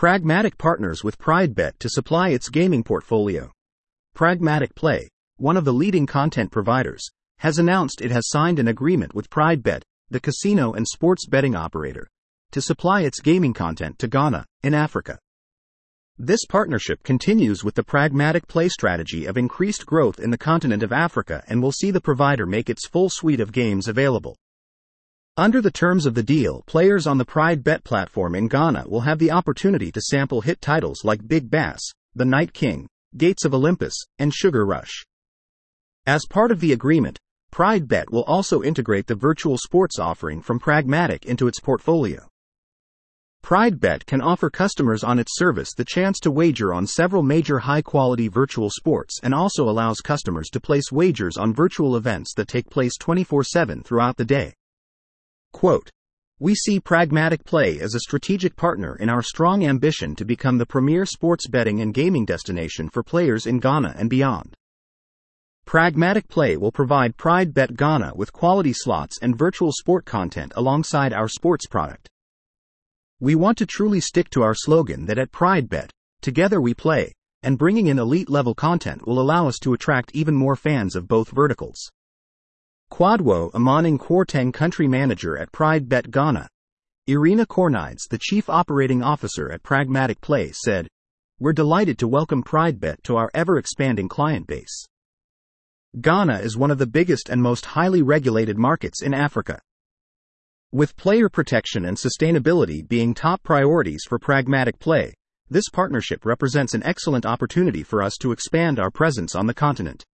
Pragmatic partners with PrideBet to supply its gaming portfolio. Pragmatic Play, one of the leading content providers, has announced it has signed an agreement with PrideBet, the casino and sports betting operator, to supply its gaming content to Ghana, in Africa. This partnership continues with the Pragmatic Play strategy of increased growth in the continent of Africa and will see the provider make its full suite of games available. Under the terms of the deal, players on the PrideBet platform in Ghana will have the opportunity to sample hit titles like Big Bass, The Night King, Gates of Olympus, and Sugar Rush. As part of the agreement, PrideBet will also integrate the virtual sports offering from Pragmatic into its portfolio. PrideBet can offer customers on its service the chance to wager on several major high-quality virtual sports and also allows customers to place wagers on virtual events that take place 24/7 throughout the day. Quote, "We see Pragmatic Play as a strategic partner in our strong ambition to become the premier sports betting and gaming destination for players in Ghana and beyond. Pragmatic Play will provide PrideBet Ghana with quality slots and virtual sport content alongside our sports product. We want to truly stick to our slogan that at PrideBet, together we play, and bringing in elite-level content will allow us to attract even more fans of both verticals." Kwadwo Amaning Kwarteng, country manager at PrideBet Ghana, Irina Kornides, the chief operating officer at Pragmatic Play, said, "We're delighted to welcome PrideBet to our ever-expanding client base. Ghana is one of the biggest and most highly regulated markets in Africa. With player protection and sustainability being top priorities for Pragmatic Play, this partnership represents an excellent opportunity for us to expand our presence on the continent."